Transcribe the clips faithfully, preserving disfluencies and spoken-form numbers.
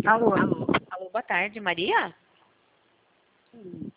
Alô? Alô? Alô, boa tarde, Maria? Sim.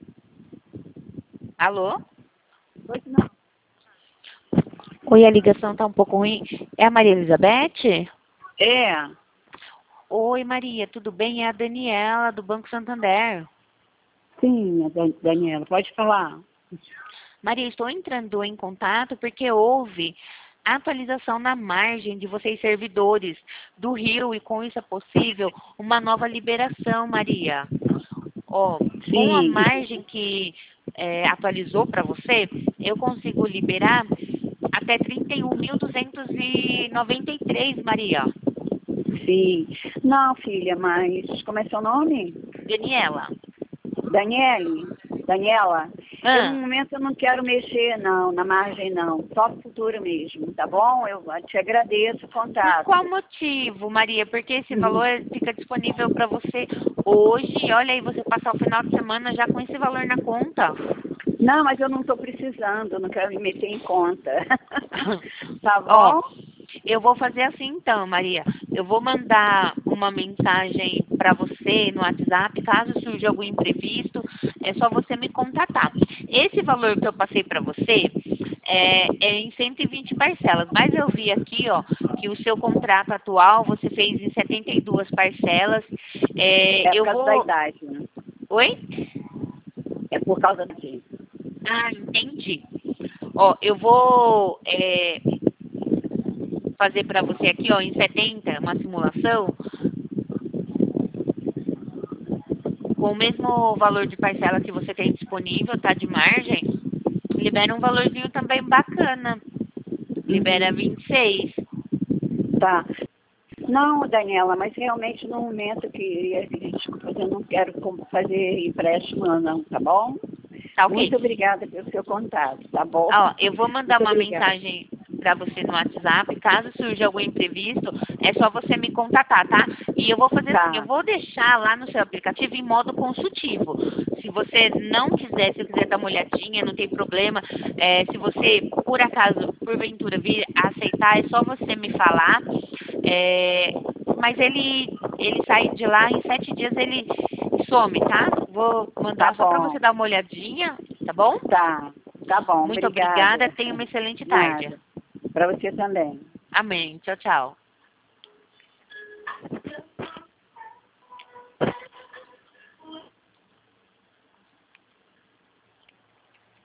Alô? Pois não. Oi, a ligação tá um pouco ruim. É a Maria Elizabeth? É, Oi, Maria, tudo bem? É a Daniela, do Banco Santander. sim, a Dan- Daniela, pode falar. Maria, estou entrando em contato porque houve atualização na margem de vocês servidores do Rio e com isso é possível uma nova liberação, Maria. Ó, com a Sim, margem que é, atualizou para você, eu consigo liberar até trinta e um mil duzentos e noventa e três, Maria. sim. Não, filha, mas como é seu nome? Daniela. Daniele? Daniela? Eu, no Ah, momento, eu não quero mexer, não, na margem, não. Só no futuro mesmo, tá bom? Eu te agradeço o por contato. qual motivo, Maria? Porque esse Uhum. valor fica disponível para você hoje. Olha aí, você passar o final de semana já com esse valor na conta. Não, mas eu não estou precisando, eu não quero me meter em conta. Tá Ó, bom? eu vou fazer assim então, Maria. Eu vou mandar uma mensagem para você no WhatsApp, caso surja algum imprevisto, é só você me contatar. Esse valor que eu passei para você é, é em cento e vinte parcelas, mas eu vi aqui, ó, que o seu contrato atual você fez em setenta e duas parcelas. É, É por eu causa da vou. idade, né? Oi? É por causa daqui. Ah, entendi. Ó, eu vou é, fazer para você aqui, ó, em setenta, uma simulação, com o mesmo valor de parcela que você tem disponível, tá, de margem, libera um valorzinho também bacana. Libera Uhum. vinte e seis. Tá. Não, Daniela, mas realmente no momento que, desculpa, eu não quero com- fazer empréstimo, não, tá bom? Tá ok. Muito obrigada pelo seu contato, tá bom? Ó, eu vou mandar Muito uma obrigada. mensagem para você no WhatsApp. Caso surja algum imprevisto, é só você me contatar, tá? E eu vou fazer assim, eu Tá, vou deixar lá no seu aplicativo em modo consultivo. Se você não quiser, se eu quiser dar uma olhadinha, não tem problema. É, se você, por acaso, porventura, vir a aceitar, é só você me falar. É, mas ele, ele sai de lá, em sete dias ele some, tá? Vou tá mandar só para você bom, dar uma olhadinha, tá bom? tá, tá bom, Muito obrigada. obrigada. Tenha uma excelente tarde. Nada. Para você também. Amém. Tchau, tchau.